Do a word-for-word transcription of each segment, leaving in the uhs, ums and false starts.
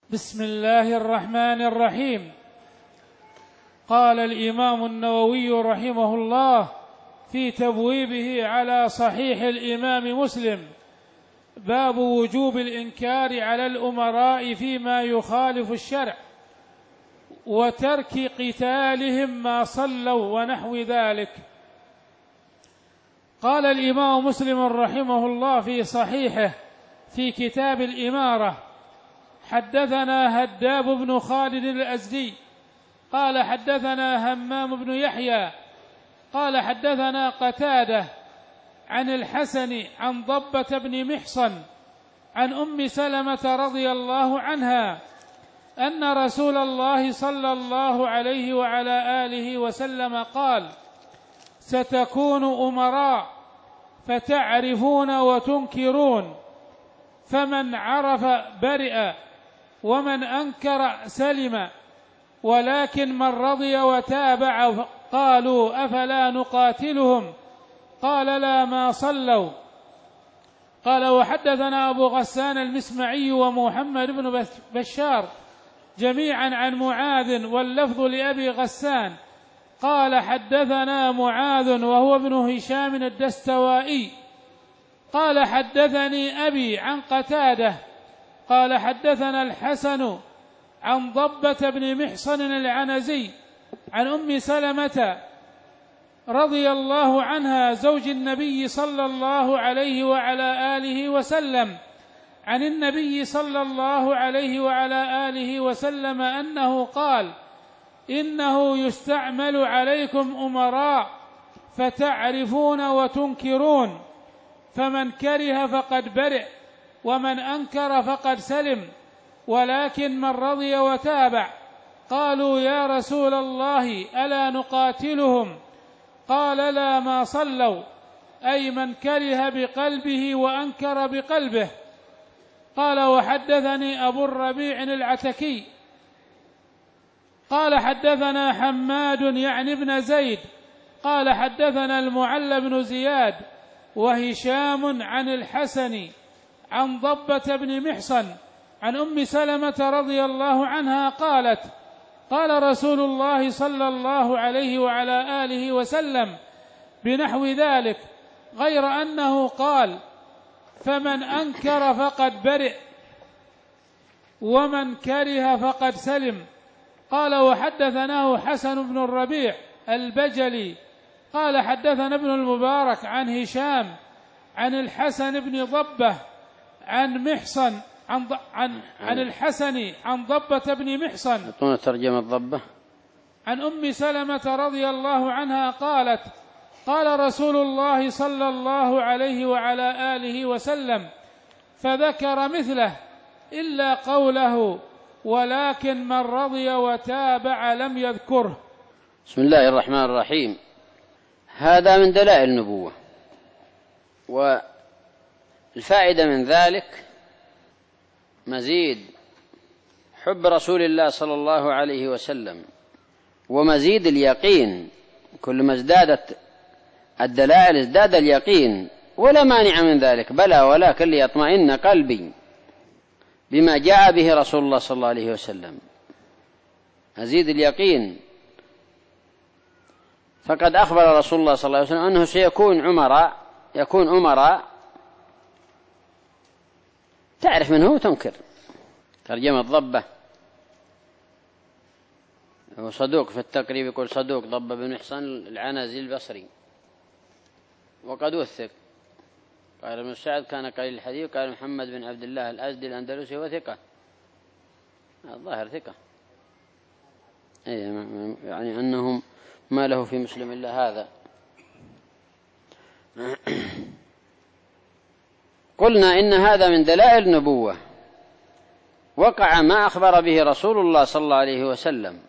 بسم الله الرحمن الرحيم. قال الإمام النووي رحمه الله في تبويبه على صحيح الإمام مسلم: باب وجوب الإنكار على الأمراء فيما يخالف الشرع وترك قتالهم ما صلوا ونحو ذلك. قال الإمام مسلم رحمه الله في صحيحه في كتاب الإمارة: حدثنا هداب بن خالد الأزدي قال حدثنا همام بن يحيى قال حدثنا قتادة عن الحسن عن ضبة بن محصن عن أم سلمة رضي الله عنها أن رسول الله صلى الله عليه وعلى آله وسلم قال: ستكون أمراء فتعرفون وتنكرون، فمن عرف برئ ومن أنكر سلم، ولكن من رضي وتابع قالوا: أفلا نقاتلهم؟ قال: لا ما صلوا. قال: وحدثنا أبو غسان المسمعي ومحمد بن بشار جميعا عن معاذ، واللفظ لأبي غسان قال: حدثنا معاذ وهو ابن هشام الدستوائي قال: حدثني أبي عن قتادة قال: حدثنا الحسن عن ضبة بن محصن العنزي عن أم سلمة رضي الله عنها زوج النبي صلى الله عليه وعلى آله وسلم عن النبي صلى الله عليه وعلى آله وسلم أنه قال: إنه يستعمل عليكم أمراء فتعرفون وتنكرون، فمن كره فقد برئ ومن أنكر فقد سلم، ولكن من رضي وتابع. قالوا: يا رسول الله ألا نقاتلهم؟ قال: لا ما صلوا، أي من كره بقلبه وأنكر بقلبه. قال: وحدثني أبو الربيع العتكي قال: حدثنا حماد يعني ابن زيد قال: حدثنا المعلى بن زياد وهشام عن الحسن عن ضبة بن محصن عن أم سلمة رضي الله عنها قالت: قال رسول الله صلى الله عليه وعلى آله وسلم بنحو ذلك، غير أنه قال: فمن أنكر فقد برئ ومن كره فقد سلم. قال: وحدثناه حسن بن الربيع البجلي قال: حدثنا ابن المبارك عن هشام عن الحسن بن ضبة عن محصن عن عن عن الحسن عن ضبة بن محصن. أعطونا ترجمة ضبة. عن أم سلمة رضي الله عنها قالت: قال رسول الله صلى الله عليه وعلى آله وسلم، فذكر مثله إلا قوله: ولكن من رضي وتابع لم يذكره. بسم الله الرحمن الرحيم. هذا من دلائل النبوة، والفائدة من ذلك مزيد حب رسول الله صلى الله عليه وسلم ومزيد اليقين. كل ما ازدادت الدلائل ازداد اليقين، ولا مانع من ذلك، بلى ولكن ليطمئن قلبي بما جاء به رسول الله صلى الله عليه وسلم، أزيد اليقين. فقد أخبر رسول الله صلى الله عليه وسلم أنه سيكون عمراء يكون أمراء تعرف منه وتنكر. ترجمة ضبة، هو صدوق في التقريب، يقول صدوق ضبة بن محصن العنزي البصري، وقد وثق. قال ابن سعد كان قليل الحديث. قال محمد بن عبد الله الأزدي الأندلسي وثقة، الظاهر ثقة، يعني أنهم ما له في مسلم إلا هذا. قلنا إن هذا من دلائل النبوة، وقع ما أخبر به رسول الله صلى الله عليه وسلم.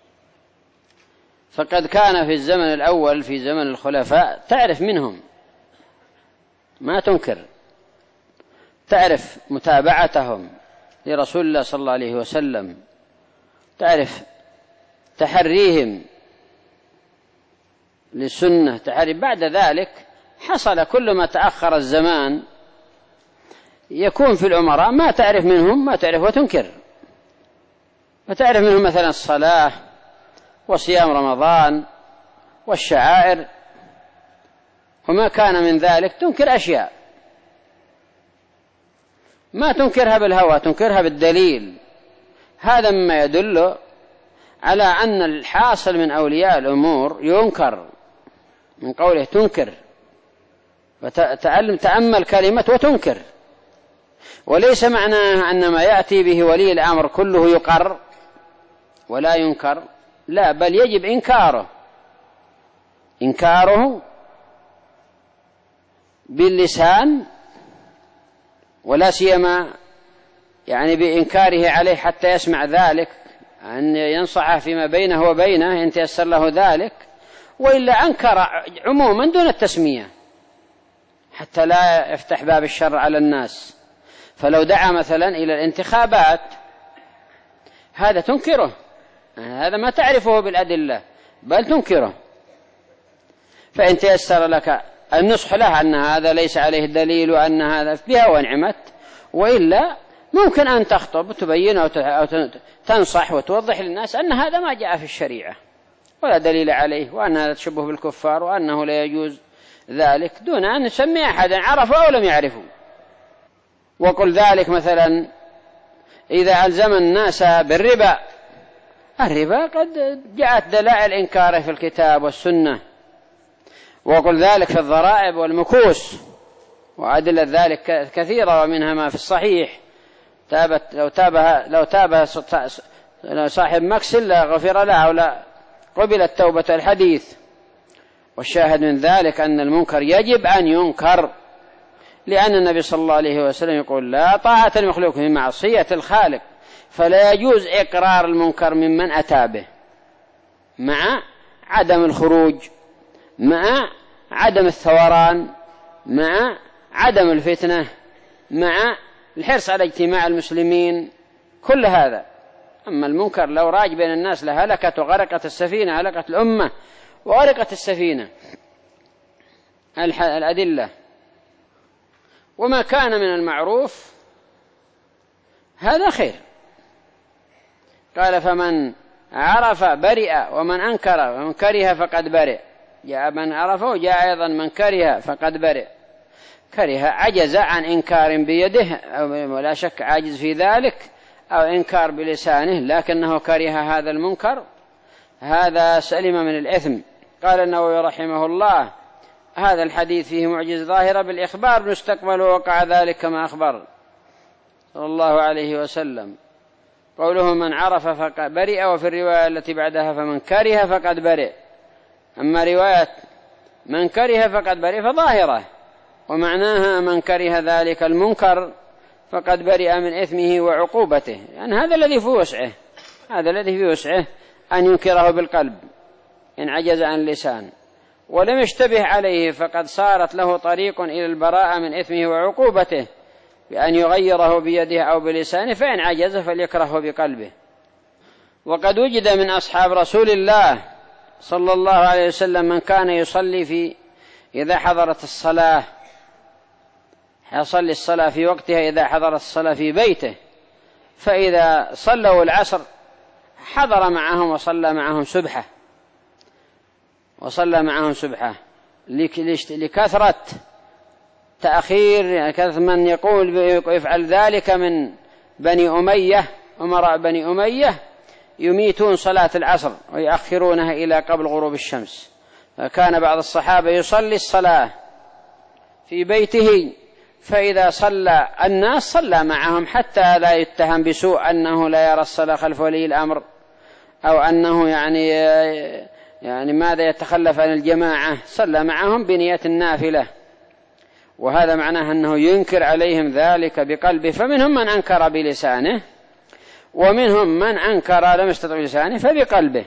فقد كان في الزمن الأول في زمن الخلفاء تعرف منهم ما تنكر، تعرف متابعتهم لرسول الله صلى الله عليه وسلم، تعرف تحريهم للسنة تحري. بعد ذلك حصل كل ما تأخر الزمان يكون في الأمراء ما تعرف منهم ما تعرف وتنكر، فتعرف منهم مثلا الصلاة وصيام رمضان والشعائر، وما كان من ذلك تنكر أشياء ما تنكرها بالهوى، تنكرها بالدليل. هذا مما يدل على أن الحاصل من أولياء الأمور ينكر، من قوله تنكر، وتعلم تأمل كلمة وتنكر، وليس معناه أن ما يأتي به ولي الأمر كله يقر ولا ينكر، لا، بل يجب إنكاره إنكاره باللسان، ولا سيما يعني بإنكاره عليه حتى يسمع ذلك، أن ينصحه فيما بينه وبينه إن تيسر له ذلك، وإلا أنكر عموما دون التسمية حتى لا يفتح باب الشر على الناس. فلو دعا مثلا إلى الانتخابات هذا تنكره، هذا ما تعرفه بالأدلة بل تنكره. فإن تيسر لك النصح له أن هذا ليس عليه دليل وأن هذا بها ونعمت، وإلا ممكن أن تخطب وتبين أو تنصح وتوضح للناس أن هذا ما جاء في الشريعة ولا دليل عليه، وأن هذا تشبه بالكفار وأنه لا يجوز ذلك، دون أن نسمي أحدا عرفه أو لم يعرفه. وقل ذلك مثلا إذا ألزم الناس بالربا، الربا قد جاءت دلائل إنكاره في الكتاب والسنة. وقل ذلك في الضرائب والمكوس، وأدلة ذلك كثيرة ومنها ما في الصحيح. تابت لو تابها لو تابها صاحب مكسل غفر له أو لا قبلت توبة الحديث. والشاهد من ذلك أن المنكر يجب أن ينكر، لأن النبي صلى الله عليه وسلم يقول لا طاعة المخلوق في معصية الخالق، فلا يجوز إقرار المنكر ممن أتى به، مع عدم الخروج، مع عدم الثوران، مع عدم الفتنة، مع الحرص على اجتماع المسلمين، كل هذا. أما المنكر لو راج بين الناس لهلكت وغرقت السفينة، هلكت الأمة وغرقت السفينة. الأدلة وما كان من المعروف هذا خير. قال فمن عرف برئ ومن أنكر ومن كره فقد برئ. جاء من عرفه وجاء أيضا من كره فقد برئ. كره عجز عن إنكار بيده ولا شك عاجز في ذلك، أو إنكار بلسانه لكنه كره هذا المنكر، هذا سلم من الإثم. قال النووي رحمه الله هذا الحديث فيه معجزة ظاهرة بالإخبار مستقبل وقع ذلك كما أخبر صلى الله عليه وسلم. قوله من عرف فقد برئ، وفي الرواية التي بعدها فمن كره فقد برئ. أما رواية من كره فقد برئ فظاهرة، ومعناها من كره ذلك المنكر فقد برئ من إثمه وعقوبته، يعني هذا الذي في وسعه هذا الذي في وسعه أن ينكره بالقلب إن عجز عن اللسان، ولم يشتبه عليه فقد صارت له طريق إلى البراءة من إثمه وعقوبته بأن يغيره بيده أو بلسانه، فإن عجز فليكرهه بقلبه. وقد وجد من أصحاب رسول الله صلى الله عليه وسلم من كان يصلي في إذا حضرت الصلاة يصلي الصلاة في وقتها إذا حضرت الصلاة في بيته، فإذا صلوا العصر حضر معهم وصلى معهم سبحة وصلى معهم سبحة لكثرة تأخير، يعني كثرة من يقول يفعل ذلك من بني أمية، أمراء بني أمية يميتون صلاة العصر ويأخرونها إلى قبل غروب الشمس. فكان بعض الصحابة يصلي الصلاة في بيته، فإذا صلى الناس صلى معهم حتى لا يتهم بسوء أنه لا يرى الصلاة خلف ولي الأمر، أو أنه يعني يعني ماذا يتخلف عن الجماعة، صلى معهم بنية النافلة. وهذا معناه أنه ينكر عليهم ذلك بقلبه. فمنهم من أنكر بلسانه، ومنهم من أنكر لم يستطع بلسانه فبقلبه.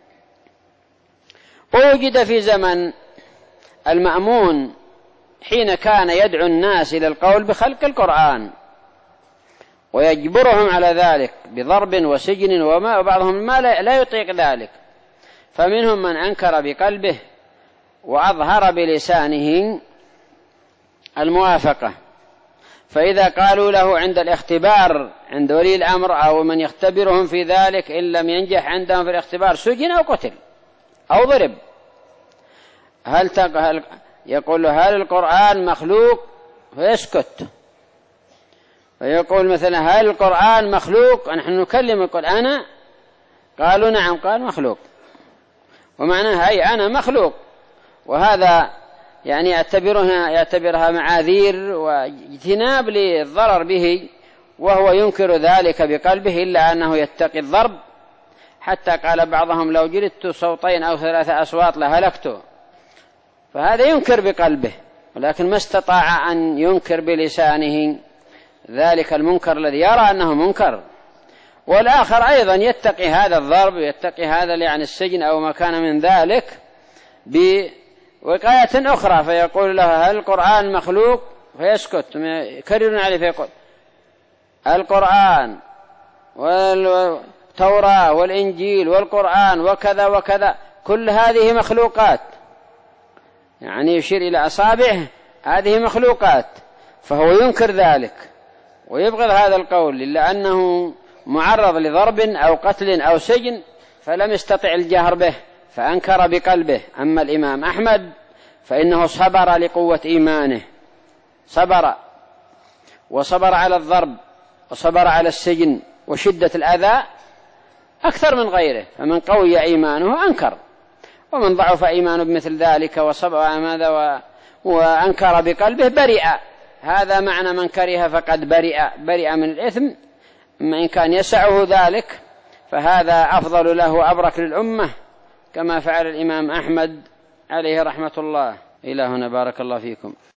ووجد في زمن المأمون حين كان يدعو الناس إلى القول بخلق القرآن ويجبرهم على ذلك بضرب وسجن وما، وبعضهم ما لا يطيق ذلك، فمنهم من أنكر بقلبه وأظهر بلسانه الموافقة، فإذا قالوا له عند الاختبار عند ولي الأمر أو من يختبرهم في ذلك إن لم ينجح عندهم في الاختبار سجن أو قتل أو ضرب. هل, هل يقول له هل القرآن مخلوق؟ فيسكت. فيقول مثلا هل القرآن مخلوق؟ نحن نكلم القرآن. قالوا نعم. قال مخلوق، ومعناها أي أنا مخلوق. وهذا يعني يعتبرها, يعتبرها معاذير واجتناب للضرر به، وهو ينكر ذلك بقلبه إلا أنه يتقي الضرب، حتى قال بعضهم لو جلدت صوتين أو ثلاثة أصوات لهلكت. فهذا ينكر بقلبه، ولكن ما استطاع أن ينكر بلسانه ذلك المنكر الذي يرى أنه منكر. والآخر أيضا يتقي هذا الضرب ويتقي هذا يعني السجن أو ما كان من ذلك بوقاية أخرى، فيقول له هل القرآن مخلوق؟ فيسكت. يكررون عليه فيقول القرآن والتوراة والإنجيل والقرآن وكذا وكذا كل هذه مخلوقات، يعني يشير إلى أصابعه هذه مخلوقات. فهو ينكر ذلك ويبغض هذا القول إلا أنه معرض لضرب أو قتل أو سجن فلم يستطع الجهر به فأنكر بقلبه. أما الإمام أحمد فإنه صبر لقوة إيمانه، صبر وصبر على الضرب وصبر على السجن وشدة الأذى أكثر من غيره، فمن قوي إيمانه أنكر، ومن ضعف إيمانه بمثل ذلك وصبر ماذا وأنكر بقلبه برئ. هذا معنى من كره فقد برئ، برئ من الإثم. أما إن كان يسعه ذلك فهذا أفضل له وأبرك للأمة، كما فعل الإمام أحمد عليه رحمة الله. إلى هنا بارك الله فيكم.